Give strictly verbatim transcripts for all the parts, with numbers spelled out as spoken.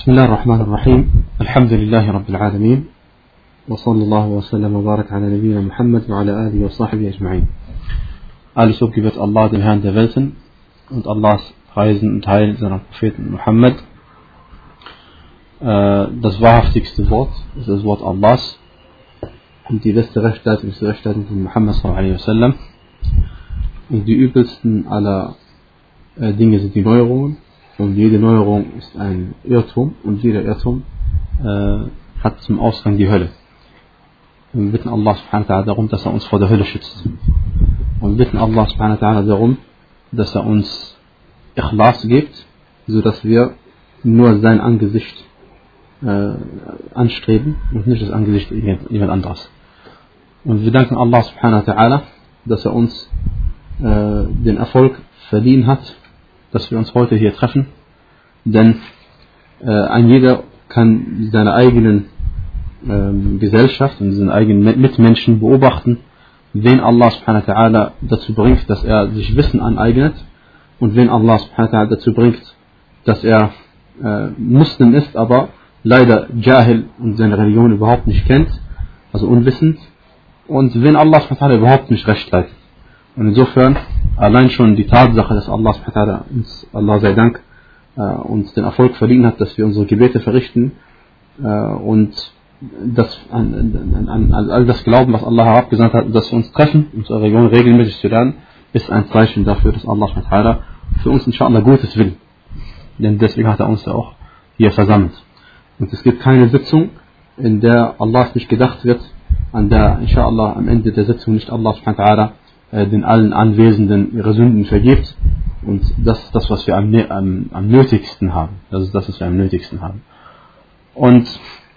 بسم الله الرحمن الرحيم. الحمد لله رب العالمين، وصلى الله وسلم وبارك على نبينا Muhammad وعلى آله وصحبه أجمعين. Alles Lob gebührt Allah, dem Herrn der Welten, und Allahs Preisen und Heil seiner Propheten Muhammad. Das wahrhaftigste Wort ist das Wort Allahs, und die beste Rechtsleitung ist die Rechtsleitung von Muhammad sallallahu alaihi wasallam. Und die übelsten aller Dinge sind die Neuerungen. Und jede Neuerung ist ein Irrtum, und jeder Irrtum äh, hat zum Ausgang die Hölle. Und wir bitten Allah subhanahu wa ta'ala darum, dass er uns vor der Hölle schützt. Und wir bitten Allah subhanahu wa ta'ala darum, dass er uns Ikhlas gibt, sodass wir nur sein Angesicht äh, anstreben und nicht das Angesicht jemand anderes. Und wir danken Allah subhanahu wa ta'ala, dass er uns äh, den Erfolg verliehen hat, dass wir uns heute hier treffen, denn äh, ein jeder kann seine eigenen ähm, Gesellschaft und seine eigenen Mitmenschen beobachten, wen Allah subhanahu wa ta'ala dazu bringt, dass er sich Wissen aneignet, und wen Allah subhanahu wa ta'ala dazu bringt, dass er äh, Muslim ist, aber leider Jahil und seine Religion überhaupt nicht kennt, also unwissend, und wen Allah subhanahu wa ta'ala überhaupt nicht recht leitet. Und insofern allein schon die Tatsache, dass Allah subhanahu wa ta'ala uns, Allah sei Dank, äh, uns den Erfolg verliehen hat, dass wir unsere Gebete verrichten äh, und das, an, an, an, an all das Glauben, was Allah herabgesandt hat, dass wir uns treffen, unsere Religion regelmäßig zu lernen, ist ein Zeichen dafür, dass Allah subhanahu wa ta'ala für uns inshallah Gutes will. Denn deswegen hat er uns ja auch hier versammelt. Und es gibt keine Sitzung, in der Allah nicht gedacht wird, an der inshallah am Ende der Sitzung nicht Allah subhanahu wa ta'ala den allen Anwesenden ihre Sünden vergibt, und das ist das, was wir am, am, am nötigsten haben. Das ist das, was wir am nötigsten haben. Und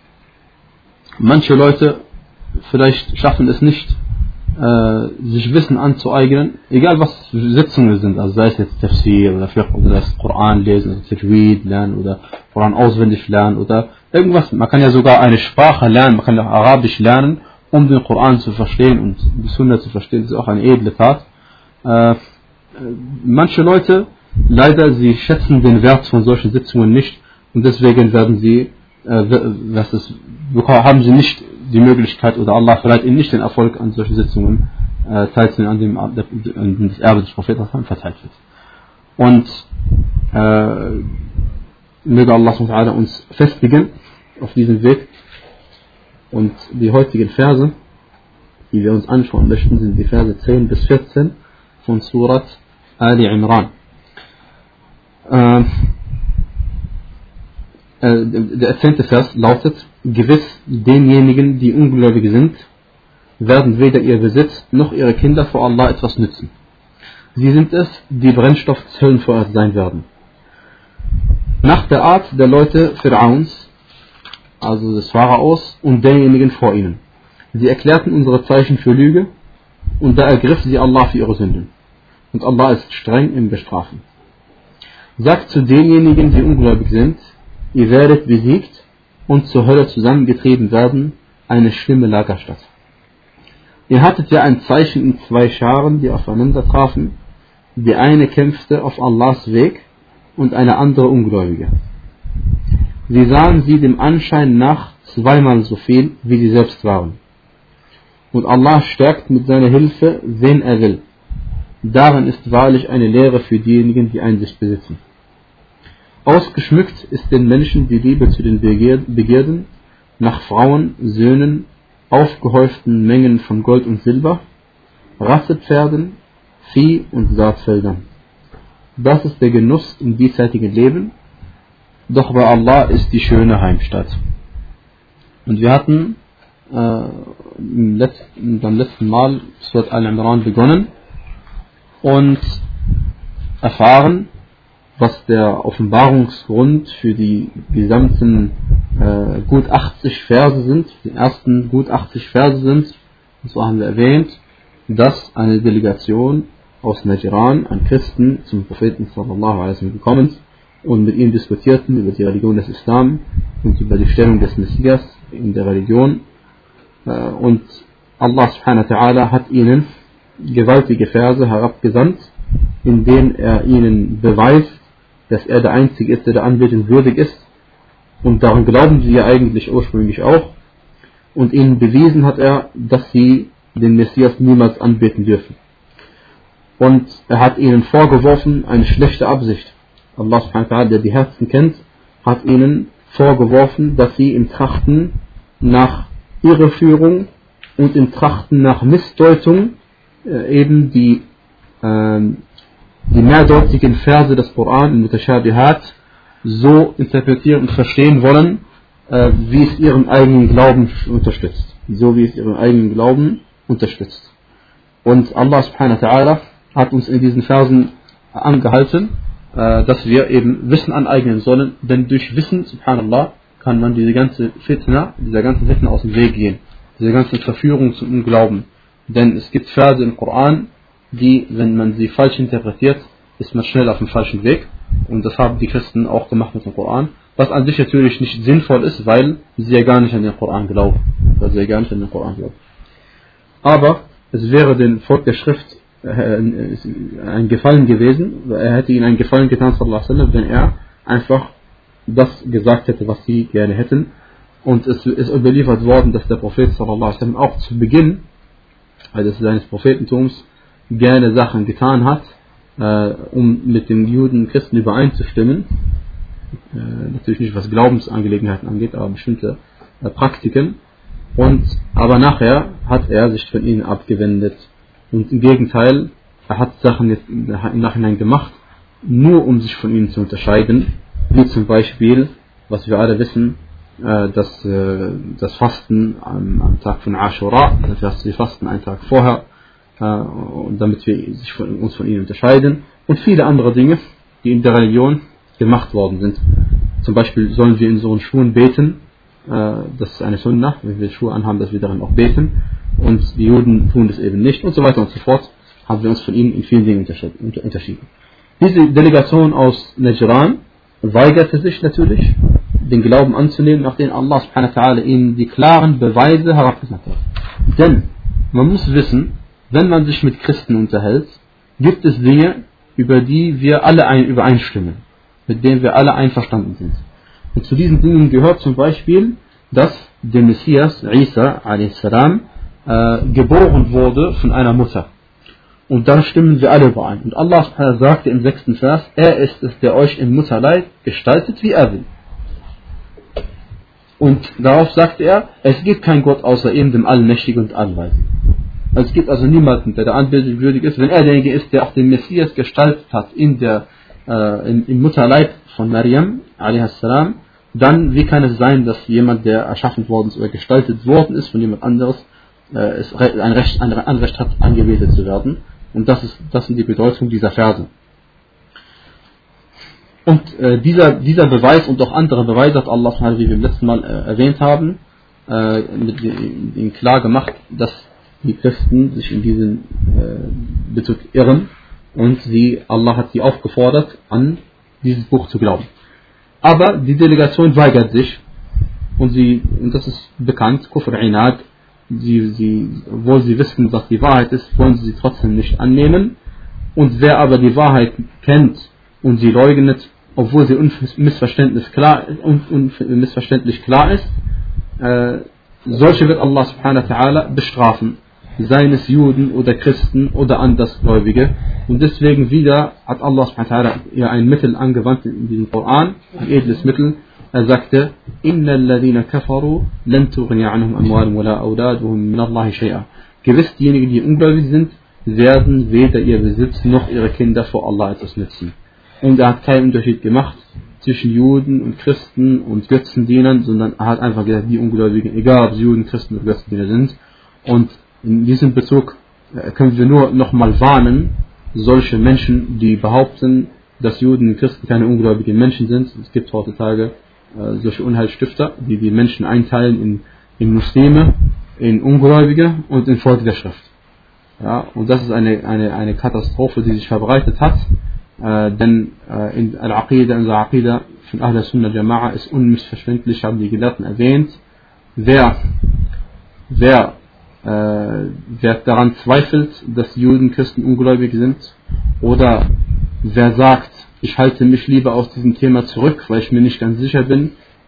manche Leute vielleicht schaffen es nicht, äh, sich Wissen anzueignen, egal was Sitzungen sind, also sei es jetzt Tafsir oder Fiqh oder sei es Koran lesen, also Tajweed lernen oder Koran auswendig lernen oder irgendwas. Man kann ja sogar eine Sprache lernen, man kann auch Arabisch lernen, um den Koran zu verstehen und die Sunna zu verstehen. Das ist auch eine edle Tat. Äh, manche Leute, leider, sie schätzen den Wert von solchen Sitzungen nicht, und deswegen werden sie, äh, was ist, haben sie nicht die Möglichkeit, oder Allah verleiht ihnen nicht den Erfolg, an solchen Sitzungen äh, teilzunehmen, an dem, an dem das Erbe des Propheten verteilt wird. Und äh, möge Allah subhanahu wa ta'ala uns festigen auf diesem Weg. Und die heutigen Verse, die wir uns anschauen möchten, sind die Verse zehn bis vierzehn von Surat Ali Imran. Äh, äh, der zehnte Vers lautet: Gewiss, denjenigen, die ungläubig sind, werden weder ihr Besitz noch ihre Kinder vor Allah etwas nützen. Sie sind es, die Brennstoff des Höllenfeuers sein werden. Nach der Art der Leute Fir'auns, also des Pharaos und derjenigen vor ihnen. Sie erklärten unsere Zeichen für Lüge, und da ergriff sie Allah für ihre Sünden. Und Allah ist streng im Bestrafen. Sagt zu denjenigen, die ungläubig sind: Ihr werdet besiegt und zur Hölle zusammengetrieben werden, eine schlimme Lagerstatt. Ihr hattet ja ein Zeichen in zwei Scharen, die aufeinander trafen. Die eine kämpfte auf Allahs Weg und eine andere Ungläubige. Sie sahen sie dem Anschein nach zweimal so viel, wie sie selbst waren. Und Allah stärkt mit seiner Hilfe, wen er will. Darin ist wahrlich eine Lehre für diejenigen, die Einsicht besitzen. Ausgeschmückt ist den Menschen die Liebe zu den Begierden nach Frauen, Söhnen, aufgehäuften Mengen von Gold und Silber, Rassepferden, Vieh und Saatfeldern. Das ist der Genuss im diesseitigen Leben. Doch bei Allah ist die schöne Heimstatt. Und wir hatten äh, im letzten, beim letzten Mal Surat Al-Imran begonnen und erfahren, was der Offenbarungsgrund für die gesamten äh, gut achtzig Verse sind, die ersten gut achtzig Verse sind. Und so haben wir erwähnt, dass eine Delegation aus Najran an Christen zum Propheten sallallahu alaihi wasallam gekommen ist und mit ihm diskutierten über die Religion des Islam und über die Stellung des Messias in der Religion. Und Allah subhanahu wa ta'ala hat ihnen gewaltige Verse herabgesandt, in denen er ihnen beweist, dass er der Einzige ist, der der Anbetung würdig ist, und daran glauben sie ja eigentlich ursprünglich auch, und ihnen bewiesen hat er, dass sie den Messias niemals anbeten dürfen. Und er hat ihnen vorgeworfen eine schlechte Absicht. Allah subhanahu wa ta'ala, der die Herzen kennt, hat ihnen vorgeworfen, dass sie im Trachten nach Irreführung und im Trachten nach Missdeutung äh, eben die, äh, die mehrdeutigen Verse des Koran in Mutashabihat so interpretieren und verstehen wollen, äh, wie es ihren eigenen Glauben unterstützt. So wie es ihren eigenen Glauben unterstützt. Und Allah subhanahu wa ta'ala hat uns in diesen Versen angehalten, äh, dass wir eben Wissen aneignen sollen, denn durch Wissen, subhanallah, kann man diese ganze Fitna, dieser ganzen Fitna aus dem Weg gehen, diese ganze Verführung zum Unglauben. Denn es gibt Verse im Koran, die, wenn man sie falsch interpretiert, ist man schnell auf dem falschen Weg. Und das haben die Christen auch gemacht mit dem Koran, was an sich natürlich nicht sinnvoll ist, weil sie ja gar nicht an den Koran glauben. Weil sie ja gar nicht an den Koran glauben. Aber es wäre dem Volk der Schrift ein Gefallen gewesen, er hätte ihnen einen Gefallen getan, sallallahu alaihi wasallam, wenn er einfach das gesagt hätte, was sie gerne hätten. Und es ist überliefert worden, dass der Prophet sallallahu alaihi wasallam auch zu Beginn also seines Prophetentums gerne Sachen getan hat, äh, um mit den Juden und Christen übereinzustimmen. Äh, natürlich nicht was Glaubensangelegenheiten angeht, aber bestimmte äh, Praktiken. Und aber nachher hat er sich von ihnen abgewendet. Und im Gegenteil, er hat Sachen jetzt im Nachhinein gemacht, nur um sich von ihnen zu unterscheiden, wie zum Beispiel, was wir alle wissen, dass das Fasten am, am Tag von Ashura, dass wir fasten einen Tag vorher, damit wir sich von, uns von ihnen unterscheiden, und viele andere Dinge, die in der Religion gemacht worden sind. Zum Beispiel sollen wir in so Schuhen beten, das ist eine Sunnah, wenn wir Schuhe anhaben, dass wir darin auch beten. Und die Juden tun das eben nicht und so weiter und so fort, haben wir uns von ihnen in vielen Dingen unterschieden. Diese Delegation aus Najran weigerte sich natürlich, den Glauben anzunehmen, nachdem Allah subhanahu wa ta'ala ihnen die klaren Beweise herabgesandt hat. Denn man muss wissen, wenn man sich mit Christen unterhält, gibt es Dinge, über die wir alle ein, übereinstimmen, mit denen wir alle einverstanden sind. Und zu diesen Dingen gehört zum Beispiel, dass der Messias, Isa a s, Äh, geboren wurde von einer Mutter. Und da stimmen wir alle überein. Und Allah sagte im sechsten Vers, er ist es, der euch im Mutterleib gestaltet, wie er will. Und darauf sagte er, es gibt keinen Gott außer ihm, dem Allmächtigen und Allweisen. Also es gibt also niemanden, der der Anbetung würdig ist. Wenn er derjenige ist, der auch den Messias gestaltet hat in der, äh, im, im Mutterleib von Maryam, a s, dann wie kann es sein, dass jemand, der erschaffen worden ist oder gestaltet worden ist von jemand anderes, es ein Recht, ein Anrecht hat, angebetet zu werden. Und das ist, das sind die Bedeutung dieser Verse. Und äh, dieser, dieser Beweis und auch andere Beweise hat Allah, wie wir im letzten Mal äh, erwähnt haben, äh, mit ihnen klar gemacht, dass die Christen sich in diesem äh, Bezug irren, und sie, Allah hat sie aufgefordert, an dieses Buch zu glauben. Aber die Delegation weigert sich, und sie, und das ist bekannt, Kufr Inad, Sie, sie, obwohl sie wissen, was die Wahrheit ist, wollen sie sie trotzdem nicht annehmen. Und wer aber die Wahrheit kennt und sie leugnet, obwohl sie unmissverständlich klar, un, unmissverständlich klar ist, äh, solche wird Allah subhanahu wa ta'ala bestrafen, seien es Juden oder Christen oder Andersgläubige. Und deswegen wieder hat Allah subhanahu wa ta'ala ja ein Mittel angewandt in diesem Koran, ein edles Mittel. Er sagte, Inna alladhina kafaru lan tughni anhum amwaluhum wala awladuhum min Allahi shay'a. Gewiss, diejenigen, die ungläubig sind, werden weder ihr Besitz noch ihre Kinder vor Allah etwas nützen. Und er hat keinen Unterschied gemacht zwischen Juden und Christen und Götzendienern, sondern er hat einfach gesagt, die Ungläubigen, egal ob sie Juden, Christen oder Götzendiener sind. Und in diesem Bezug können wir nur nochmal warnen, solche Menschen, die behaupten, dass Juden und Christen keine ungläubigen Menschen sind. Es gibt heutzutage solche Unheilsstifter, die die Menschen einteilen in, in Muslime, in Ungläubige und in Volk der Schrift. Ja, und das ist eine, eine, eine Katastrophe, die sich verbreitet hat, äh, denn äh, in Al-Aqidah, in der Aqidah von Ahl Sunnah Jama'a ist unmissverständlich, haben die Gelehrten erwähnt, wer, wer, äh, wer daran zweifelt, dass Juden, Christen ungläubig sind, oder wer sagt, ich halte mich lieber aus diesem Thema zurück, weil ich mir nicht ganz sicher bin,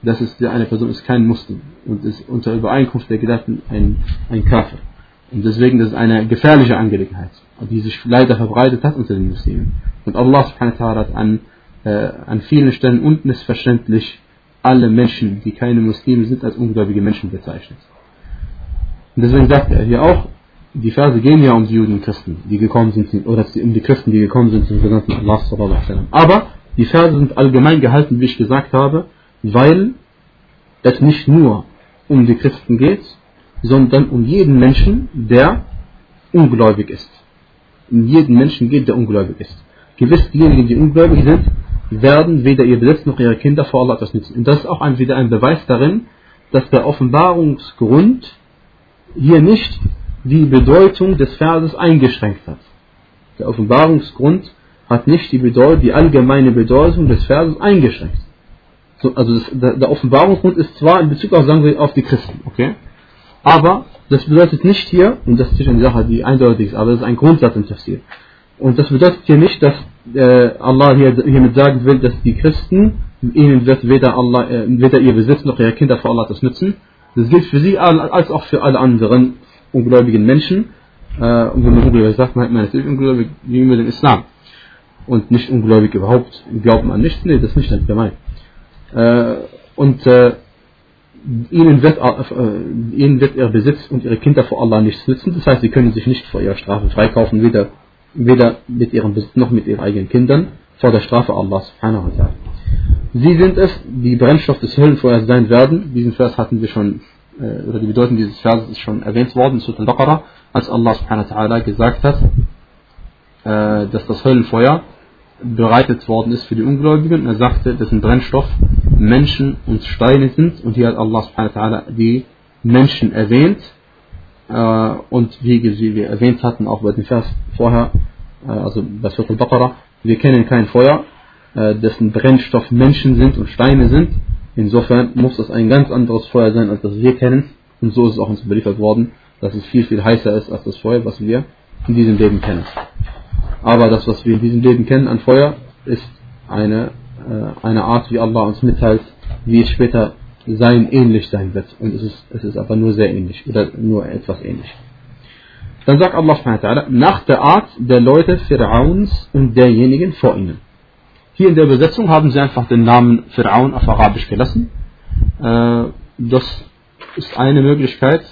das ist, eine Person ist kein Muslim und ist unter Übereinkunft der Gelehrten ein, ein Kafir. Und deswegen ist es eine gefährliche Angelegenheit, die sich leider verbreitet hat unter den Muslimen. Und Allah subhanahu wa ta'ala hat an, äh, an vielen Stellen unmissverständlich alle Menschen, die keine Muslime sind, als ungläubige Menschen bezeichnet. Und deswegen sagt er hier auch, die Verse gehen ja um die Juden und Christen, die gekommen sind, oder um die Christen, die gekommen sind zum gesandten Allah sallallahu alaihi wasallam. Aber die Verse sind allgemein gehalten, wie ich gesagt habe, weil es nicht nur um die Christen geht, sondern um jeden Menschen, der ungläubig ist. Um jeden Menschen geht, der ungläubig ist. Gewiss, diejenigen, die ungläubig sind, werden weder ihr Besitz noch ihre Kinder vor Allah etwas nützen. Und das ist auch ein, wieder ein Beweis darin, dass der Offenbarungsgrund hier nicht die Bedeutung des Verses eingeschränkt hat. Der Offenbarungsgrund hat nicht die, Bedeutung, die allgemeine Bedeutung des Verses eingeschränkt. So, also das, der, der Offenbarungsgrund ist zwar in Bezug auf, sagen wir, auf die Christen, okay? Aber das bedeutet nicht hier, und das ist eine Sache, die eindeutig ist, aber das ist ein Grundsatz im Tafsir. Und das bedeutet hier nicht, dass äh, Allah hier, hiermit sagen will, dass die Christen, ihnen wird weder, Allah, äh, weder ihr Besitz noch ihre Kinder vor Allah das nützen. Das gilt für sie als auch für alle anderen ungläubigen Menschen. Äh, und wenn man ungläubig sagt, meint man natürlich ungläubig gegenüber dem Islam. Und nicht ungläubig überhaupt, glauben an nichts. Nee, das ist nicht damit gemeint. Äh, und äh, ihnen, wird, äh, ihnen wird ihr Besitz und ihre Kinder vor Allah nichts nützen. Das heißt, sie können sich nicht vor ihrer Strafe freikaufen, weder, weder mit ihrem Besitz noch mit ihren eigenen Kindern vor der Strafe Allah subhanahu wa ta'ala. Sie sind es, die Brennstoff des Höllenfeuers sein werden. Diesen Vers hatten wir schon, äh, oder die Bedeutung dieses Verses ist schon erwähnt worden in Surah Al-Baqarah, als Allah subhanahu wa ta'ala gesagt hat, äh, dass das Höllenfeuer bereitet worden ist für die Ungläubigen. Er sagte, dessen Brennstoff Menschen und Steine sind. Und hier hat Allah subhanahu wa ta'ala die Menschen erwähnt. Äh, und wie wir erwähnt hatten, auch bei dem Vers vorher, äh, also bei Surah Al-Baqarah, wir kennen kein Feuer, äh, dessen Brennstoff Menschen sind und Steine sind. Insofern muss das ein ganz anderes Feuer sein, als das wir kennen. Und so ist es auch uns überliefert worden, dass es viel, viel heißer ist als das Feuer, was wir in diesem Leben kennen. Aber das, was wir in diesem Leben kennen an Feuer, ist eine, äh, eine Art, wie Allah uns mitteilt, wie es später sein ähnlich sein wird. Und es ist, es ist aber nur sehr ähnlich, oder nur etwas ähnlich. Dann sagt Allah subhanahu wa ta'ala, nach der Art der Leute Fir'auns und derjenigen vor ihnen. Hier in der Übersetzung haben sie einfach den Namen Fir'aun auf Arabisch gelassen. Äh, das ist eine Möglichkeit.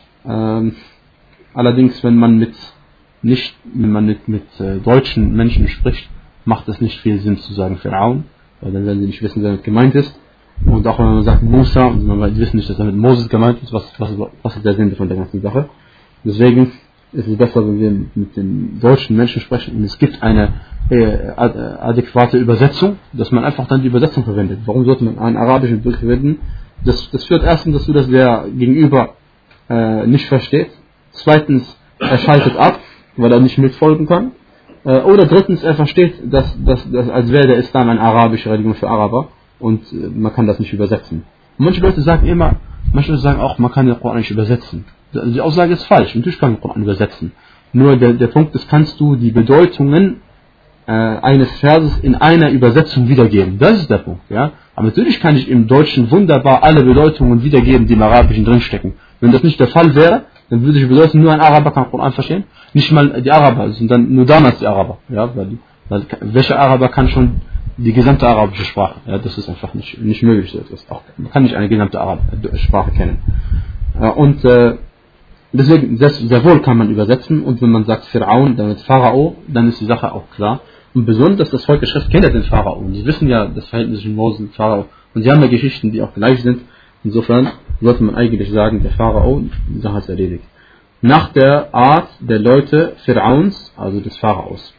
Äh, allerdings, wenn man mit nicht, wenn man mit, mit äh, deutschen Menschen spricht, macht es nicht viel Sinn zu sagen Fir'aun, weil dann werden sie nicht wissen, wer damit gemeint ist. Und auch wenn man sagt Musa, und man wissen nicht, dass damit Moses gemeint ist, was, was, was ist der Sinn von der ganzen Sache. Deswegen ist es besser, wenn wir mit den deutschen Menschen sprechen und es gibt eine äh, adäquate Übersetzung, dass man einfach dann die Übersetzung verwendet. Warum sollte man einen arabischen Begriff verwenden? Das, das führt erstens dazu, dass der Gegenüber äh, nicht versteht. Zweitens, er schaltet ab, weil er nicht mitfolgen kann. Äh, oder drittens, er versteht, dass, dass, dass als wäre der Islam eine arabische Religion für Araber und äh, man kann das nicht übersetzen. Und manche Leute sagen immer, manche Leute sagen auch, man kann den Koran nicht übersetzen. Also die Aussage ist falsch, natürlich kann man den Koran übersetzen. Nur der, der Punkt ist, kannst du die Bedeutungen äh, eines Verses in einer Übersetzung wiedergeben. Das ist der Punkt. Ja? Aber natürlich kann ich im Deutschen wunderbar alle Bedeutungen wiedergeben, die im Arabischen drinstecken. Wenn das nicht der Fall wäre, dann würde ich bedeuten, nur ein Araber kann Koran verstehen. Nicht mal die Araber, sind dann nur damals die Araber. Ja? Weil, weil, welcher Araber kann schon die gesamte arabische Sprache? Ja? Das ist einfach nicht, nicht möglich. So etwas. Auch, man kann nicht eine gesamte Arab Sprache kennen. Äh, und äh, deswegen, sehr, sehr wohl kann man übersetzen. Und wenn man sagt Fir'aun, damit Pharao, dann ist die Sache auch klar. Und besonders das Volk der Schrift kennt ja den Pharao. Und sie wissen ja das Verhältnis zwischen Moses und Pharao. Und sie haben ja Geschichten, die auch gleich sind. Insofern sollte man eigentlich sagen, der Pharao, die Sache ist erledigt. Nach der Art der Leute Fir'auns, also des Pharaos.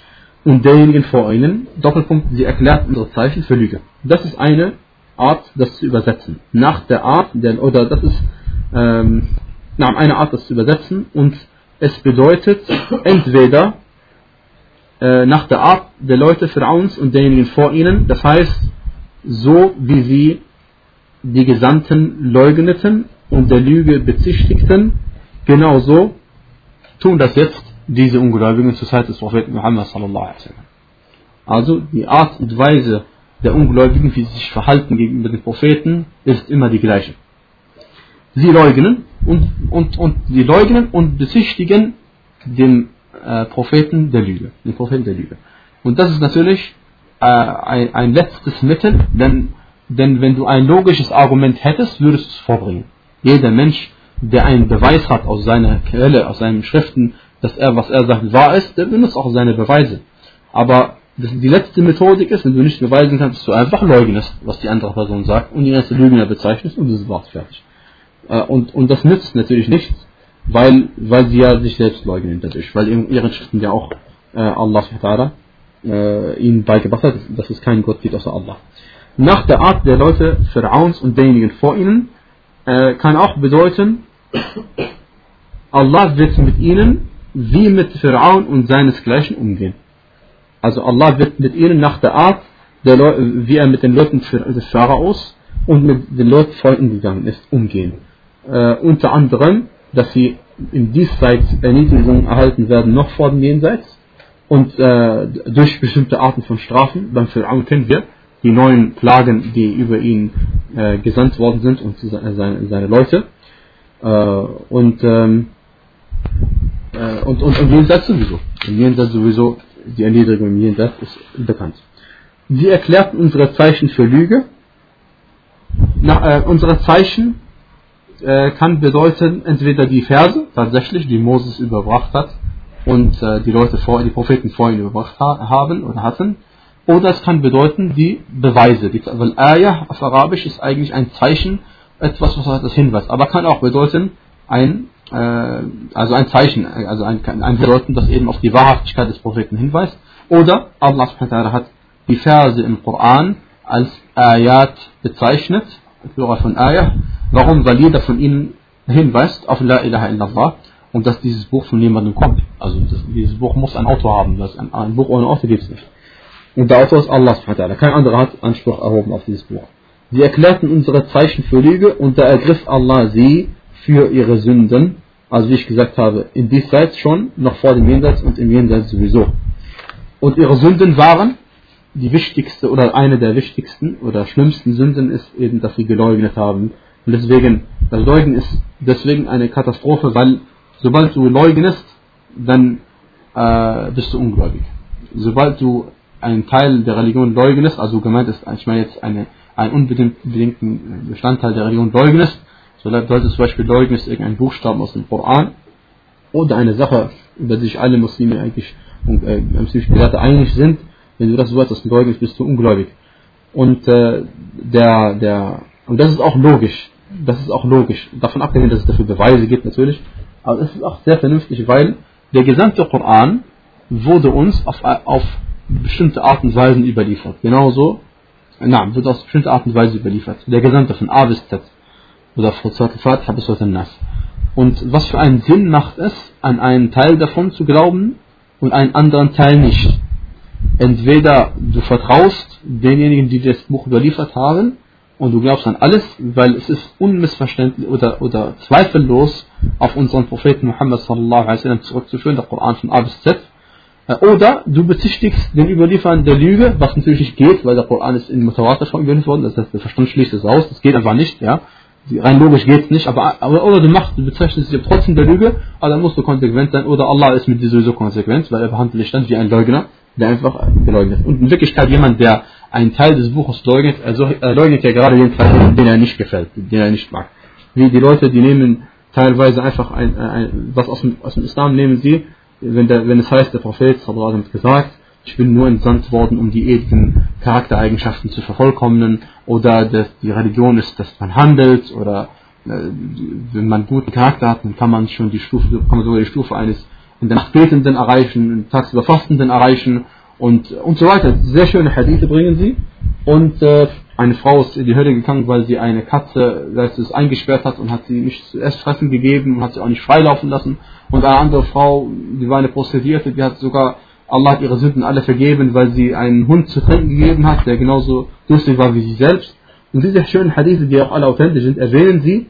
Und derjenigen vor ihnen, Doppelpunkt, sie erklärt unsere Zeichen für Lüge. Das ist eine Art, das zu übersetzen. Nach der Art, der, oder das ist ähm, nach einer Art, das zu übersetzen. Und es bedeutet entweder äh, nach der Art der Leute Fir'auns und derjenigen vor ihnen. Das heißt, so wie sie die Gesandten leugneten und der Lüge bezichtigten, genauso tun das jetzt diese Ungläubigen zur Zeit des Propheten Muhammad sallallahu alaihi wasallam. Also die Art und Weise der Ungläubigen, wie sie sich verhalten gegenüber den Propheten, ist immer die gleiche. Sie leugnen und, und, und, sie leugnen und bezichtigen den äh, Propheten der Lüge. Den Propheten der Lüge. Und das ist natürlich äh, ein, ein letztes Mittel, denn, denn wenn du ein logisches Argument hättest, würdest du es vorbringen. Jeder Mensch, der einen Beweis hat aus seiner Quelle, aus seinen Schriften, dass er, was er sagt, wahr ist, der benutzt auch seine Beweise. Aber das, die letzte Methodik ist, wenn du nicht beweisen kannst, dass du einfach leugnest, was die andere Person sagt, und die ganze Lügner bezeichnest und das Wort fertig. Äh, und, und das nützt natürlich nichts, weil, weil sie ja sich selbst leugnen dadurch, weil in ihren Schriften ja auch äh, Allah subhanahu wa ta'ala äh, ihnen beigebracht hat, dass es keinen Gott gibt außer Allah. Nach der Art der Leute Pharaons und derjenigen vor ihnen äh, kann auch bedeuten, Allah wird mit ihnen wie mit Pharaon und seinesgleichen umgehen. Also Allah wird mit ihnen nach der Art, der Leu- wie er mit den Leuten des Pharaos und mit den Leuten vor ihnen gegangen ist, umgehen. Äh, unter anderem, dass sie im Diesseits Erniedrigung erhalten werden, noch vor dem Jenseits, und äh, durch bestimmte Arten von Strafen. Beim Pharaon kennen wir die neuen Plagen, die über ihn äh, gesandt worden sind und seine, seine Leute. Äh, und, ähm, äh, und, und im Jenseits sowieso. Im Jenseits sowieso, die Erniedrigung im Jenseits ist bekannt. Sie erklärten unsere Zeichen für Lüge. Na, äh, unsere Zeichen äh, kann bedeuten entweder die Verse, tatsächlich, die Moses überbracht hat und äh, die Leute vor, die Propheten vor ihm überbracht ha- haben oder hatten, oder es kann bedeuten die Beweise. Die, weil Ayah auf Arabisch ist eigentlich ein Zeichen, etwas, was das hinweist, aber kann auch bedeuten ein, äh, also ein Zeichen, also ein, ein bedeuten, das eben auf die Wahrhaftigkeit des Propheten hinweist, oder Allah subhanahu wa ta'ala hat die Verse im Koran als Ayat bezeichnet, Plural von Ayah. Warum? Weil jeder von ihnen hinweist auf La ilaha illallah und dass dieses Buch von jemandem kommt. Also das, dieses Buch muss ein Autor haben. Das ein, ein Buch ohne Autor gibt es nicht. Und der Autor ist Allah subhanahu wa ta'ala. Kein anderer hat Anspruch erhoben auf dieses Buch. Sie erklärten unsere Zeichen für Lüge und da ergriff Allah sie für ihre Sünden. Also wie ich gesagt habe, in diesseits schon, noch vor dem Jenseits und im Jenseits sowieso. Und ihre Sünden waren, die wichtigste oder eine der wichtigsten oder schlimmsten Sünden ist eben, dass sie geleugnet haben. Und deswegen, das Leugnen ist deswegen eine Katastrophe, weil sobald du leugnest, dann äh, bist du ungläubig. Sobald du einen Teil der Religion leugnest, also gemeint ist, ich meine jetzt eine, einen unbedingten Bestandteil der Religion leugnest, so sollte zum Beispiel leugnest irgendeinen Buchstaben aus dem Koran oder eine Sache, über die sich alle Muslime eigentlich und äh, muslimische Gelehrte einig sind, wenn du das so etwas leugnest, bist du ungläubig. Und äh, der, der, und das ist auch logisch. Das ist auch logisch. Davon abgesehen, dass es dafür Beweise gibt natürlich. Aber es ist auch sehr vernünftig, weil der gesamte Koran wurde uns auf, auf bestimmte Art und Weisen überliefert. Genauso, na, wird auf bestimmte Art und Weise überliefert. Der gesamte von A bis Z. Oder von Fatiha bis Nas. Und was für einen Sinn macht es, an einen Teil davon zu glauben und einen anderen Teil nicht? Entweder du vertraust denjenigen, die das Buch überliefert haben, und du glaubst an alles, weil es ist unmissverständlich oder, oder zweifellos auf unseren Propheten Muhammad sallallahu alaihi wasallam zurückzuführen, der Koran von A bis Z. Oder du bezichtigst den Überliefern der Lüge, was natürlich nicht geht, weil der Koran ist in Mutawatir schon überliefert worden, das heißt, der Verstand schließt es aus, das geht einfach nicht, ja. Rein logisch geht es nicht, aber oder, oder du machst, du bezeichnest dich trotzdem der Lüge, aber dann musst du konsequent sein, oder Allah ist mit dir sowieso konsequent, weil er behandelt dich dann wie ein Leugner, der einfach geleugnet. Und in Wirklichkeit jemand, der einen Teil des Buches leugnet, also er leugnet ja gerade den Teil, den er nicht gefällt, den er nicht mag. Wie die Leute, die nehmen teilweise einfach ein, ein, was aus dem, aus dem Islam nehmen sie, wenn, der, wenn es heißt, der Prophet sallallahu alaihi wasallam hat gesagt, ich bin nur entsandt worden, um die edlen Charaktereigenschaften zu vervollkommnen, oder dass die Religion ist, dass man handelt, oder äh, wenn man guten Charakter hat, dann kann man schon die Stufe, kann man sogar die Stufe eines in der Nacht Betenden erreichen, tagsüber Fastenden erreichen und, und so weiter. Sehr schöne Hadithe bringen sie. Und äh, eine Frau ist in die Hölle gegangen, weil sie eine Katze es eingesperrt hat und hat sie nicht zu essen fressen gegeben und hat sie auch nicht freilaufen lassen. Und eine andere Frau, die war eine Prostituierte, die hat sogar, Allah hat ihre Sünden alle vergeben, weil sie einen Hund zu trinken gegeben hat, der genauso durstig war wie sie selbst. Und diese schönen Hadithe, die auch alle authentisch sind, erwähnen sie.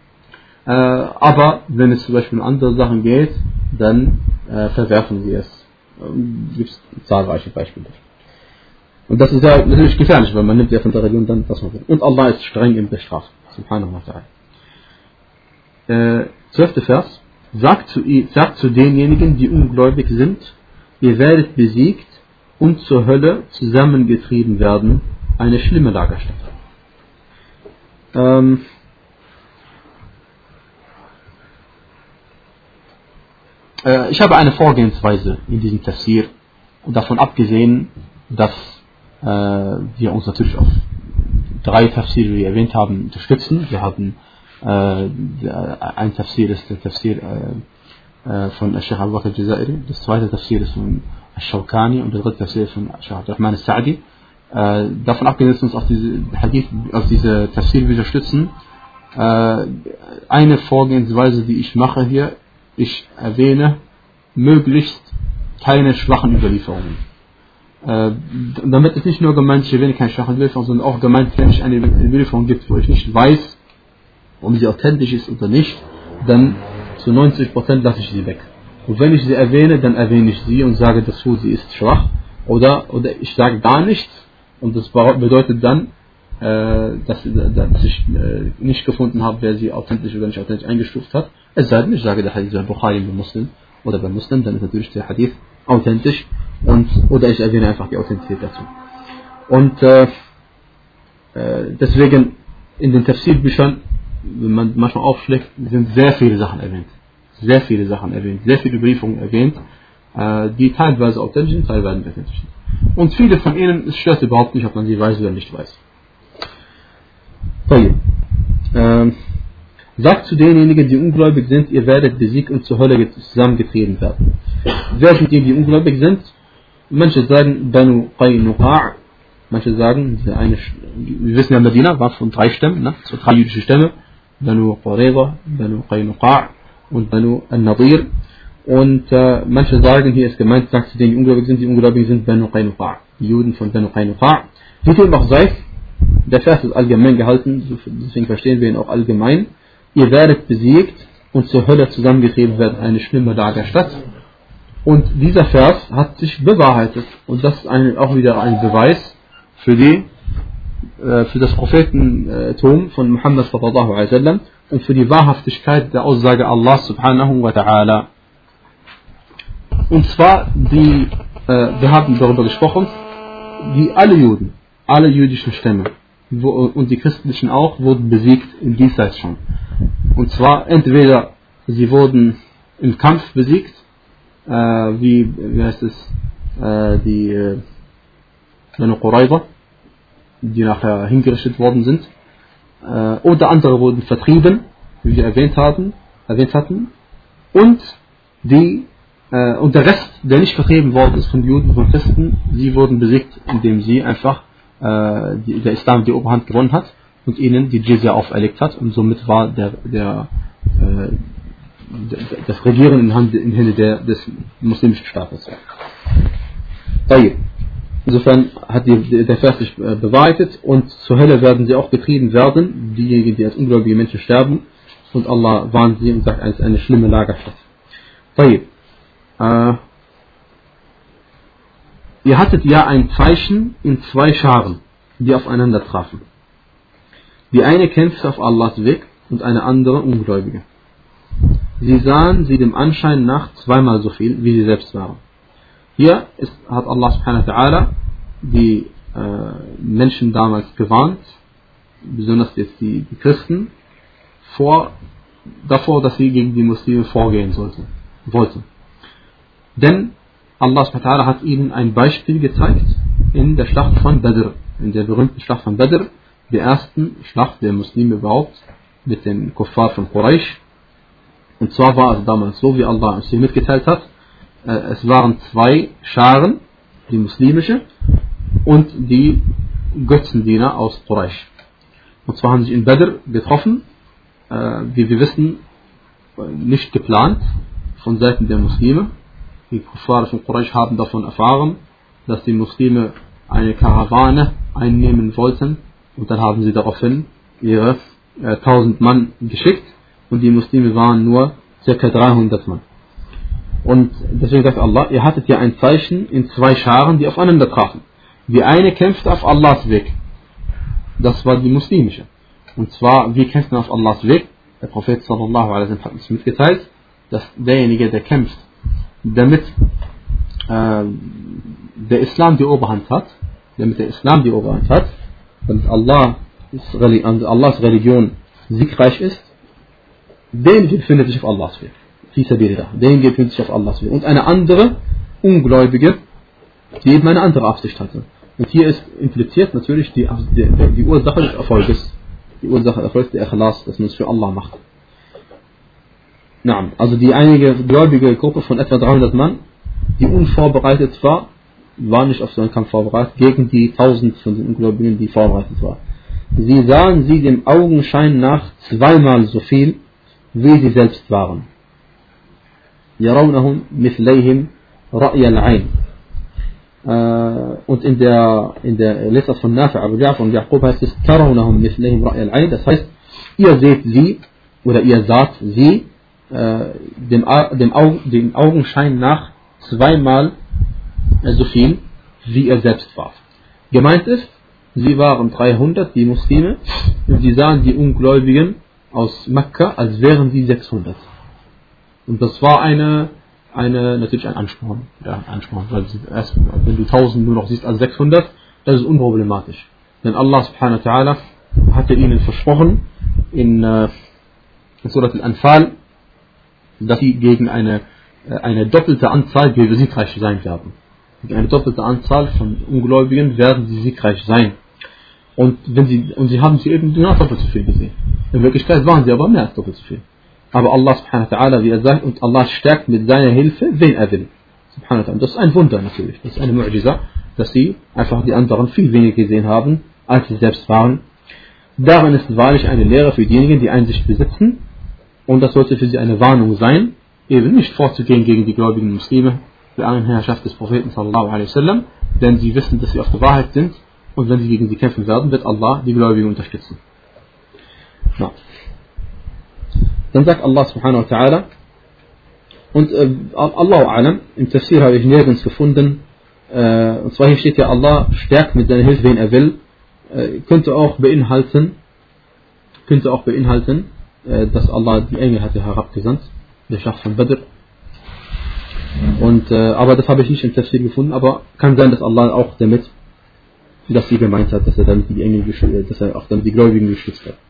Äh, aber wenn es zum Beispiel um andere Sachen geht, dann äh, verwerfen sie es. Ähm, gibt es zahlreiche Beispiele. Und das ist ja natürlich gefährlich, weil man nimmt ja von der Religion dann, was man will. Und Allah ist streng im Bestrafen. Subhanahu wa ta'ala. Äh, zwölfter Vers. Sagt zu, sagt zu denjenigen, die ungläubig sind, ihr werdet besiegt und zur Hölle zusammengetrieben werden, eine schlimme Lagerstätte. Ähm, äh, ich habe eine Vorgehensweise in diesem Tafsir, davon abgesehen, dass äh, wir uns natürlich auf drei Tafsir, wie wir erwähnt haben, unterstützen. Wir haben äh, ein Tafsir ist der Tafsir äh, von Sheikh Abu Bakr al-Jazairi, das zweite Tafsir ist von Al-Shawkani und der dritte Tafsir von Sheikh Abdurrahman al-Sa'di. Äh, davon abgesehen, dass wir uns auf diese Hadith, auf diese Tafsir unterstützen. Äh, eine Vorgehensweise, die ich mache hier, ich erwähne möglichst keine schwachen Überlieferungen. Äh, damit ist nicht nur gemeint, ich erwähne keine schwachen Überlieferungen, sondern auch gemeint, wenn es eine Überlieferung gibt, wo ich nicht weiß, ob sie authentisch ist oder nicht, dann zu neunzig Prozent lasse ich sie weg. Und wenn ich sie erwähne, dann erwähne ich sie und sage dazu, sie ist schwach. Oder, oder ich sage gar nichts und das bedeutet dann, äh, dass, dass ich äh, nicht gefunden habe, wer sie authentisch oder nicht authentisch eingestuft hat. Es sei denn, ich sage, der Hadith bei Bukhari bei Muslim oder bei Muslim, dann ist natürlich der Hadith authentisch und, oder ich erwähne einfach die Authentizität dazu. Und äh, äh, deswegen in den Tafsirbüchern, wenn man manchmal aufschlägt, sind sehr viele Sachen erwähnt. Sehr viele Sachen erwähnt, sehr viele Überlieferungen erwähnt, äh, die teilweise authentisch sind, teilweise nicht authentisch sind. Und viele von ihnen, es stört überhaupt nicht, ob man sie weiß oder nicht weiß. Okay. Ähm, sagt zu denjenigen, die ungläubig sind, ihr werdet besiegt und zur Hölle zusammengetrieben werden. Wer sind die, die ungläubig sind? Manche sagen Banu Qaynuqa', manche sagen, diese eine, wir wissen ja, Medina war von drei Stämmen, ne? So drei jüdische Stämme, Banu Qurayza, Banu Qaynuqa' und Banu al-Nadir. Und äh, manche sagen, hier ist gemeint, sagt zu denen, die ungläubig sind, die ungläubig sind Banu Qaynuqa', die Juden von Banu Qaynuqa'. Wie dem auch sei, der Vers ist allgemein gehalten, deswegen verstehen wir ihn auch allgemein. Ihr werdet besiegt und zur Hölle zusammengetrieben werden, eine schlimme Lagerstadt. Und dieser Vers hat sich bewahrheitet. Und das ist ein, auch wieder ein Beweis für die, äh, für das Prophetentum von Muhammad sallallahu alaihi wasallam und für die Wahrhaftigkeit der Aussage Allah subhanahu wa ta'ala. Und zwar, die, äh, wir haben darüber gesprochen, die alle Juden, alle jüdischen Stämme wo, und die christlichen auch, wurden besiegt im Diesseits schon. Und zwar entweder sie wurden im Kampf besiegt, äh, wie, wie heißt es, äh, die äh, Banu Qurayza, die nachher hingerichtet worden sind, äh, oder andere wurden vertrieben, wie wir erwähnt haben, erwähnt hatten, und die äh, und der Rest, der nicht vertrieben worden ist von Juden und von Christen, sie wurden besiegt, indem sie einfach äh, die, der Islam die Oberhand gewonnen hat und ihnen die Jizya auferlegt hat, und somit war der, der äh, das Regieren in Hand, in Hände der, des muslimischen Staates. Insofern hat die, der Vers sich bewahrheitet, und zur Hölle werden sie auch getrieben werden, diejenigen, die als ungläubige Menschen sterben, und Allah warnt sie und sagt, es ist eine schlimme Lagerstadt. Äh, ihr hattet ja ein Zeichen in zwei Scharen, die aufeinander trafen. Die eine kämpfte auf Allahs Weg und eine andere Ungläubige. Sie sahen sie dem Anschein nach zweimal so viel, wie sie selbst waren. Hier ist, hat Allah subhanahu wa ta'ala die äh, Menschen damals gewarnt, besonders jetzt die, die Christen, vor, davor, dass sie gegen die Muslime vorgehen sollten, wollten. Denn Allah subhanahu wa ta'ala hat ihnen ein Beispiel gezeigt in der Schlacht von Badr, in der berühmten Schlacht von Badr, der ersten Schlacht der Muslime überhaupt mit den Kuffar von Quraysh. Und zwar war es damals so, wie Allah es hier mitgeteilt hat, äh, es waren zwei Scharen, die muslimische und die Götzendiener aus Quraysh. Und zwar haben sich in Badr getroffen, äh, wie wir wissen, nicht geplant von Seiten der Muslime. Die Kuffar von Quraysh haben davon erfahren, dass die Muslime eine Karawane einnehmen wollten, und dann haben sie daraufhin ihre äh, tausend Mann geschickt, und die Muslime waren nur ca. dreihundert Mann. Und deswegen sagt Allah, ihr hattet ja ein Zeichen in zwei Scharen, die aufeinander trafen. Die eine kämpfte auf Allahs Weg. Das war die muslimische. Und zwar, wir kämpfen auf Allahs Weg. Der Prophet sallallahu alaihi wasallam hat uns mitgeteilt, dass derjenige, der kämpft, damit äh, der Islam die Oberhand hat, damit der Islam die Oberhand hat, damit Allah, Allahs Religion siegreich ist, derjenige befindet sich auf Allahs Weg. Fi sabilillah. Derjenige befindet sich auf Allahs Weg. Und eine andere, Ungläubige, die eben eine andere Absicht hatte. Und hier ist impliziert natürlich die, die, die Ursache des Erfolges. Die Ursache des Erfolgs, der Ikhlas, dass man es für Allah macht. Na, also die einige gläubige Gruppe von etwa dreihundert Mann, die unvorbereitet war, war nicht auf so einen Kampf vorbereitet, gegen die tausend von den Ungläubigen, die vorbereitet waren. Sie sahen sie dem Augenschein nach zweimal so viel, wie sie selbst waren. يَرَوْنَهُمْ مِثْلَيْهِمْ رَأْيَ الْعَيْنِ. Und in der, in der Leser von Nafi' Abu Ja'far und Yaqub heißt es تَرَوْنَهُمْ مِثْلَيْهِمْ رَأْيَ الْعَيْنِ. Das heißt, ihr seht sie, oder ihr saht sie, äh, dem, dem, Augen, dem Augenschein nach zweimal so viel, wie er selbst war. Gemeint ist, sie waren dreihundert, die Muslime, und sie sahen die Ungläubigen aus Mekka, als wären sie sechshundert. Und das war eine, eine natürlich ein Ansporn. Ja, Ansporn, weil erst, wenn du tausend nur noch siehst als sechshundert, das ist unproblematisch. Denn Allah subhanahu wa ta'ala hatte ihnen versprochen in, äh, in Surat Al-Anfal, dass sie gegen eine, äh, eine doppelte Anzahl siegreich sein werden. Gegen eine doppelte Anzahl von Ungläubigen werden sie siegreich sein. Und, wenn sie, und sie haben sie eben nur doppelt so viel gesehen. In Wirklichkeit waren sie aber mehr als doppelt so viel. Aber Allah subhanahu wa ta'ala, wie er sagt, und Allah stärkt mit seiner Hilfe, wen er will. Subhanahu wa ta'ala. Das ist ein Wunder natürlich. Das ist eine Mu'jiza, dass sie einfach die anderen viel weniger gesehen haben, als sie selbst waren. Darin ist wahrlich eine Lehre für diejenigen, die Einsicht besitzen. Und das sollte für sie eine Warnung sein, eben nicht vorzugehen gegen die gläubigen Muslime, der Anherrschaft des Propheten sallallahu alaihi wasallam, denn sie wissen, dass sie auf der Wahrheit sind. Und wenn sie gegen sie kämpfen werden, wird Allah die Gläubigen unterstützen. Ja. Dann sagt Allah subhanahu wa ta'ala, und äh, Allahu a'lam, im Tafsir habe ich nirgends gefunden, äh, und zwar hier steht ja, Allah stärkt mit seiner Hilfe, wen er will, äh, könnte auch beinhalten, könnte auch beinhalten, äh, dass Allah die Engel hatte herabgesandt, der Schlacht von Badr. Und, äh, aber das habe ich nicht im Tafsir gefunden, aber kann sein, dass Allah auch damit, dass sie gemeint hat, dass er damit die Engel, dass er auch dann die Gläubigen geschützt hat.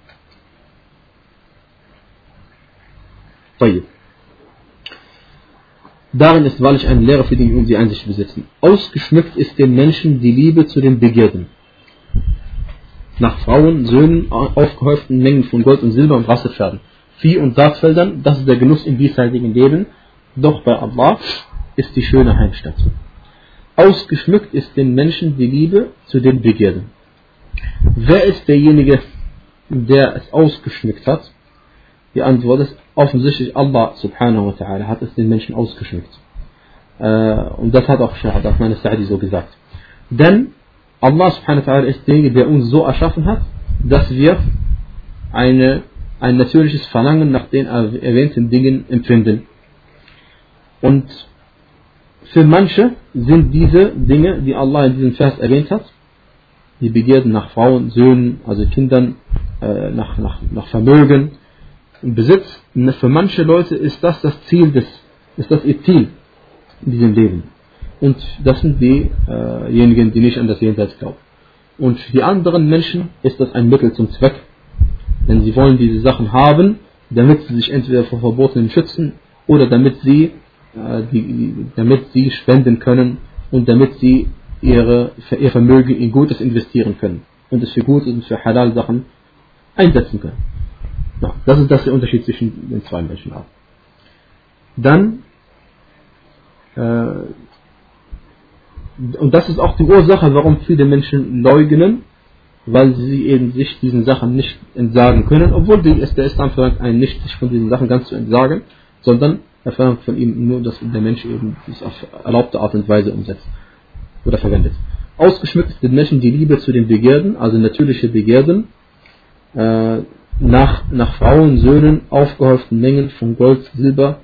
Darin ist wahrlich eine Lehre für die, die um die Einsicht besitzen. Ausgeschmückt ist den Menschen die Liebe zu den Begierden. Nach Frauen, Söhnen, aufgehäuften Mengen von Gold und Silber und Wasserpferden, Vieh- und Saatfeldern, das ist der Genuss im diesseitigen Leben, doch bei Allah ist die schöne Heimstatt. Ausgeschmückt ist den Menschen die Liebe zu den Begierden. Wer ist derjenige, der es ausgeschmückt hat? Die Antwort ist offensichtlich Allah subhanahu wa ta'ala hat es den Menschen ausgeschmückt. Äh, und das hat auch Shahad Ahmad Sa'di so gesagt. Denn Allah subhanahu wa ta'ala ist derjenige, der uns so erschaffen hat, dass wir eine, ein natürliches Verlangen nach den erwähnten Dingen empfinden. Und für manche sind diese Dinge, die Allah in diesem Vers erwähnt hat, die Begierden nach Frauen, Söhnen, also Kindern, äh, nach, nach, nach Vermögen, Besitz, für manche Leute ist das das Ziel des, ist das ihr Ziel in diesem Leben. Und das sind diejenigen, äh die nicht an das Jenseits glauben. Und für die anderen Menschen ist das ein Mittel zum Zweck. Denn sie wollen diese Sachen haben, damit sie sich entweder vor Verbotenen schützen oder damit sie, äh, die, damit sie spenden können und damit sie ihre, ihr Vermögen in Gutes investieren können und es für Gutes und für Halal Sachen einsetzen können. Ja, das ist das der Unterschied zwischen den zwei Menschen auch. Dann, äh, und das ist auch die Ursache, warum viele Menschen leugnen, weil sie eben sich diesen Sachen nicht entsagen können, obwohl die, der Islam verlangt einen nicht, sich von diesen Sachen ganz zu entsagen, sondern er verlangt von ihm nur, dass der Mensch eben dies auf erlaubte Art und Weise umsetzt oder verwendet. Ausgeschmückt ist den Menschen die Liebe zu den Begierden, also natürliche Begierden, äh, Nach, nach Frauen, Söhnen, aufgehäuften Mengen von Gold, Silber,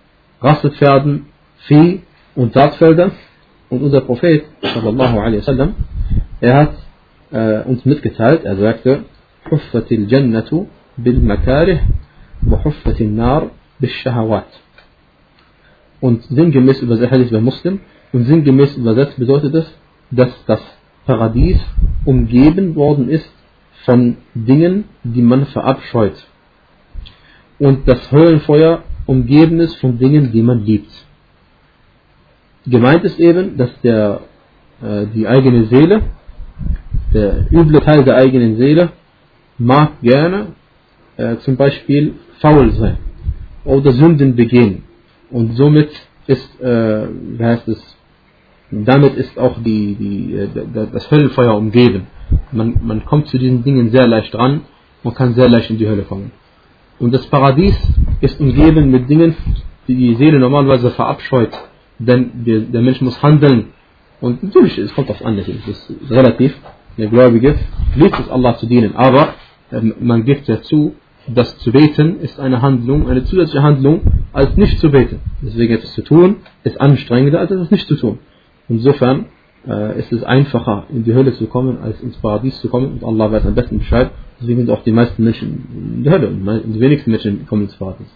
Rassepferden, Vieh und Saatfeldern. Und unser Prophet sallallahu alaihi wasallam Er hat äh, uns mitgeteilt, er sagte, Huffatil Jannatu bil Makarih wa Huffatil Nar bil Shahawat. Und sinngemäß übersetzt, Hadith bei Muslim, und sinngemäß übersetzt bedeutet es, dass das Paradies umgeben worden ist von Dingen, die man verabscheut. Und das Höllenfeuer umgeben ist von Dingen, die man liebt. Gemeint ist eben, dass der, äh, die eigene Seele, der üble Teil der eigenen Seele, mag gerne äh, zum Beispiel faul sein oder Sünden begehen. Und somit ist, äh, wie heißt es, damit ist auch die, die, äh, das Höllenfeuer umgeben. Man, man kommt zu diesen Dingen sehr leicht ran, man kann sehr leicht in die Hölle kommen. Und das Paradies ist umgeben mit Dingen, die die Seele normalerweise verabscheut. Denn der, der Mensch muss handeln. Und natürlich, es kommt auf an, es ist relativ. Der Gläubige liebt es, Allah zu dienen. Aber äh, man gibt ja zu, dass zu beten ist eine Handlung, eine zusätzliche Handlung, als nicht zu beten. Deswegen etwas zu tun, ist anstrengender, als etwas nicht zu tun. Insofern äh, ist es einfacher, in die Hölle zu kommen, als ins Paradies zu kommen. Und Allah weiß am besten Bescheid. Deswegen sind auch die meisten Menschen in der Hölle. Und die wenigsten Menschen kommen ins Paradies.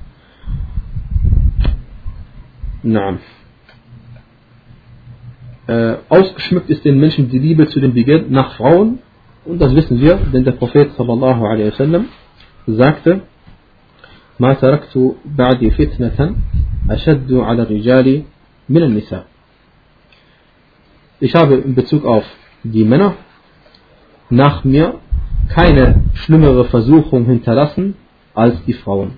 Naam. Äh, ausgeschmückt ist den Menschen die Liebe zu dem Beginn nach Frauen. Und das wissen wir, denn der Prophet sallallahu alaihi wasallam sagte, ما تركت بعدي فتنة أشد على الرجال من النساء. Ich habe in Bezug auf die Männer nach mir keine schlimmere Versuchung hinterlassen als die Frauen.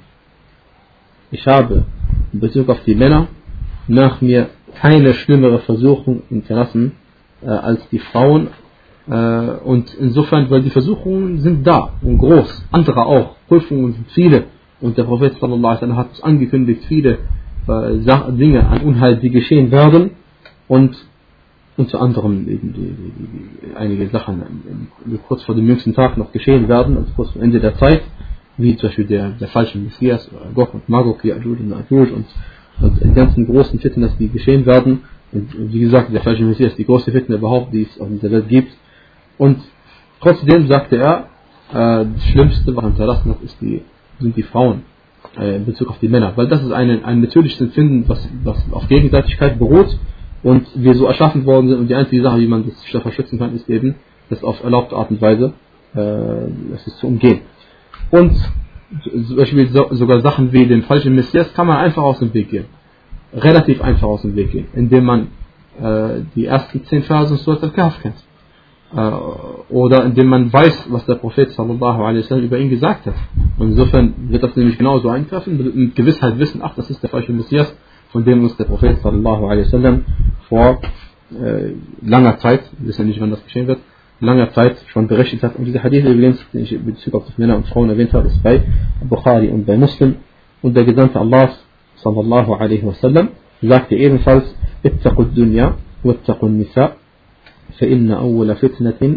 Ich habe in Bezug auf die Männer nach mir keine schlimmere Versuchung hinterlassen äh, als die Frauen. Äh, und insofern, weil die Versuchungen sind da und groß, andere auch, Prüfungen sind viele. Und der Prophet sallallahu alaihi wasallam hat angekündigt, viele äh, Dinge an Unheil, die geschehen werden. Und unter anderem eben die, die, die, einige Sachen, die kurz vor dem jüngsten Tag noch geschehen werden, also kurz vor Ende der Zeit, wie zum Beispiel der, der falsche Messias, Gog und Magog, Ya'juj und Ma'juj und, und die ganzen großen Fitnas, die geschehen werden. Und wie gesagt, der falsche Messias, die größte Fitna überhaupt, die es auf dieser Welt gibt. Und trotzdem sagte er, äh, das Schlimmste, was er hinterlassen hat, ist die, sind die Frauen äh, in Bezug auf die Männer. Weil das ist eine, ein natürliches Empfinden, was, was auf Gegenseitigkeit beruht. Und wir so erschaffen worden sind, und die einzige Sache, wie man das davor schützen kann, ist eben, das auf erlaubte Art und Weise, äh, das ist zu umgehen. Und zum Beispiel so, sogar Sachen wie den falschen Messias kann man einfach aus dem Weg gehen. Relativ einfach aus dem Weg gehen, indem man äh, die ersten zehn Verse Surat al-Kahf kennt. Äh, oder indem man weiß, was der Prophet sallallahu alaihi wasallam über ihn gesagt hat. Und insofern wird das nämlich genauso eintreffen, mit Gewissheit wissen, ach, das ist der falsche Messias, von dem uns der Prophet sallallahu alaihi wasallam vor äh, langer Zeit, wir wissen nicht, wann das geschehen wird, langer Zeit schon berichtet hat. Und dieser Hadith übrigens, den ich in Bezug auf die Männer und Frauen erwähnt habe, ist bei Bukhari und bei Muslim. Und der Gesandte Allahs sallallahu alaihi wasallam sagte ebenfalls, ittaqu dunya wattaqu nisa فإن أول فتنة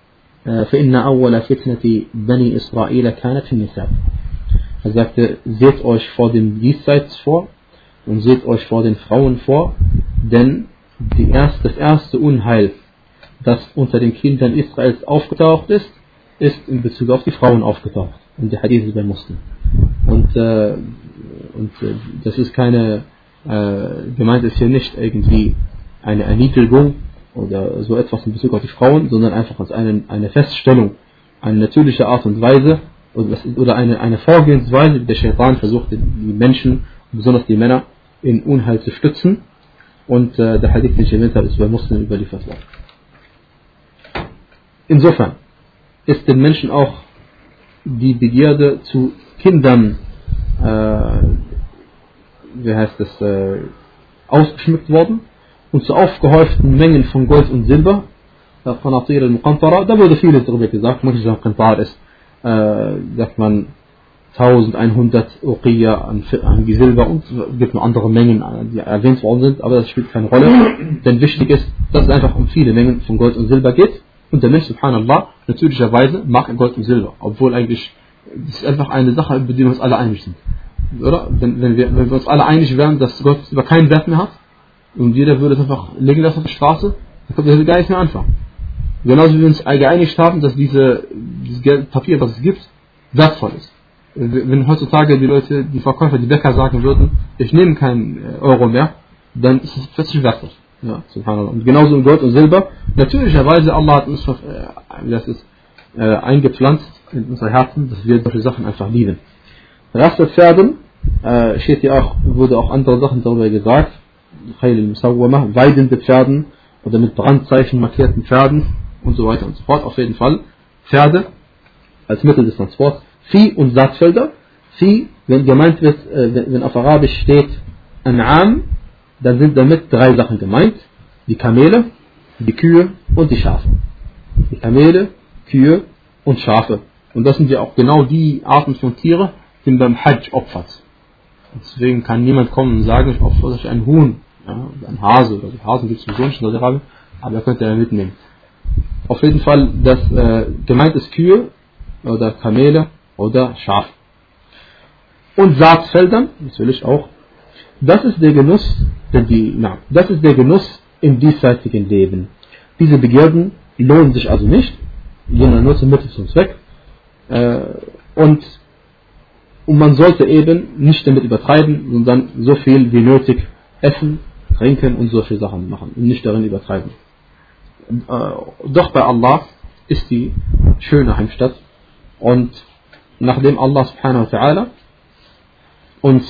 فإن أول فتنة بني إسرائيل كانت في النساء. Er sagte, seht euch vor dem Diesseits vor und seht euch vor den Frauen vor, denn die erste, das erste Unheil, das unter den Kindern Israels aufgetaucht ist, ist in Bezug auf die Frauen aufgetaucht. Und der Hadith ist bei Muslim. Und, äh, und äh, das ist keine, äh, gemeint ist hier nicht irgendwie eine Erniedrigung oder so etwas in Bezug auf die Frauen, sondern einfach als eine, eine Feststellung, eine natürliche Art und Weise oder eine, eine Vorgehensweise, wie der Shaitan versucht, die Menschen, besonders die Männer, in Unheil zu stützen. Und äh, der Hadith, den ich erwähnt habe, ist bei Muslimen überliefert worden. Insofern ist den Menschen auch die Begierde zu Kindern, äh, wie heißt das, äh, ausgeschmückt worden und zu aufgehäuften Mengen von Gold und Silber, Qanatir al-Muqantara, da wurde vieles darüber gesagt. Manchmal sagen, Qantar ist, äh, sagt man, eintausendeinhundert Uqiyya an, an Silber, und es gibt noch andere Mengen, die erwähnt worden sind, aber das spielt keine Rolle. Denn wichtig ist, dass es einfach um viele Mengen von Gold und Silber geht. Und der Mensch, subhanallah, natürlicherweise mag Gold und Silber, obwohl eigentlich das ist einfach eine Sache, über die wir uns alle einig sind. Oder? Wenn, wenn, wir, wenn wir uns alle einig wären, dass Gold und Silber keinen Wert mehr hat, und jeder würde es einfach liegen lassen auf der Straße, dann könnte er gar nicht mehr anfangen. Genauso wie wir uns geeinigt haben, dass diese, dieses Geld, Papier, was es gibt, wertvoll ist. Wenn heutzutage die Leute, die Verkäufer, die Bäcker sagen würden, ich nehme keinen Euro mehr, dann ist es plötzlich wertvoll. Ja, subhanallah. Und genauso in Gold und Silber. Natürlicherweise, Allah hat uns äh, das ist, äh, eingepflanzt in unsere Herzen, dass wir solche Sachen einfach lieben. Rastepferden, äh, steht ja auch, wurde auch andere Sachen darüber gesagt. Weidende Pferden oder mit Brandzeichen markierten Pferden und so weiter und so fort. Auf jeden Fall Pferde als Mittel des Transports. Vieh und Saatfelder. Vieh, wenn gemeint wird, äh, wenn, wenn auf Arabisch steht An'am, dann sind damit drei Sachen gemeint. Die Kamele, die Kühe und die Schafe. Die Kamele, Kühe und Schafe. Und das sind ja auch genau die Arten von Tiere, die man beim Hajj opfert. Deswegen kann niemand kommen und sagen, ich opfere euch ein Huhn, ja, ein Hase oder so. Hasen gibt es sowieso nicht in Saudi-Arabien, aber ihr könnt ja mitnehmen. Auf jeden Fall, das äh, gemeint ist Kühe oder Kamele oder Schaf. Und Saatfeldern, natürlich auch. Das ist der Genuss, die, na, das ist der Genuss im diesseitigen Leben. Diese Begierden lohnen sich also nicht, sondern nur zum Mittel zum Zweck. Äh, und Und man sollte eben nicht damit übertreiben, sondern so viel wie nötig essen, trinken und solche Sachen machen und nicht darin übertreiben. Äh, doch bei Allah ist die schöne Heimstatt, und nachdem Allah subhanahu wa ta'ala uns,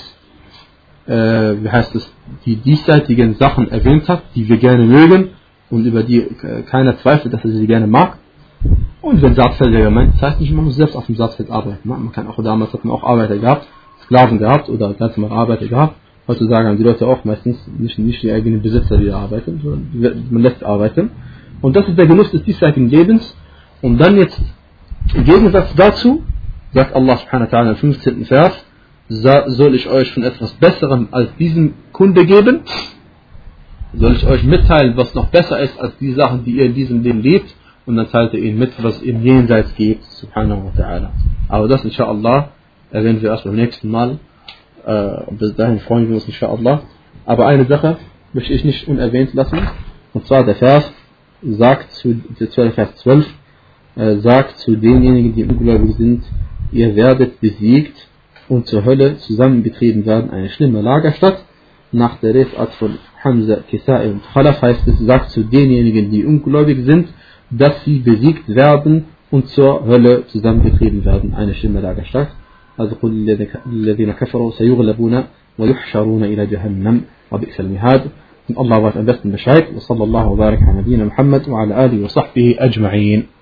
äh, wie heißt es, die diesseitigen Sachen erwähnt hat, die wir gerne mögen und über die äh, keiner zweifelt, dass er sie gerne mag. Und wenn Saatfelder gemeint, das heißt nicht, man muss selbst auf dem Saatfeld arbeiten. Man kann auch, damals hat man auch Arbeiter gehabt, Sklaven gehabt oder ganz normal Arbeiter gehabt. Heutzutage haben die Leute auch meistens nicht, nicht die eigenen Besitzer, die da arbeiten, sondern man lässt arbeiten. Und das ist der Genuss des diesseitigen Lebens. Und dann jetzt, im Gegensatz dazu, sagt Allah subhanahu wa ta'ala im fünfzehnten Vers, soll ich euch von etwas Besserem als diesen Kunde geben? Soll ich euch mitteilen, was noch besser ist als die Sachen, die ihr in diesem Leben lebt? Und dann teilt er ihnen mit, was im Jenseits gibt, subhanahu wa ta'ala. Aber das, inshallah, erwähnen wir erst beim nächsten Mal. Äh, bis dahin freuen wir uns, inshallah. Aber eine Sache möchte ich nicht unerwähnt lassen. Und zwar der Vers sagt zu, der Vers zwölf, äh, sagt zu denjenigen, die ungläubig sind, ihr werdet besiegt und zur Hölle zusammengetrieben werden, eine schlimme Lagerstatt. Nach der Lesart von Hamza, Kisa'i und Khalaf heißt es, sagt zu denjenigen, die ungläubig sind, dass sie besiegt werden und zur Hölle zusammengetrieben werden, eine schlimme Lagerstatt. Also قل للذين كفروا سيغلبون ويحشرون إلى جهنم وبئس المهاد. Und Allah weiß am besten Bescheid. وصلى الله وبارك على نبينا محمد وعلى آله وصحبه أجمعين.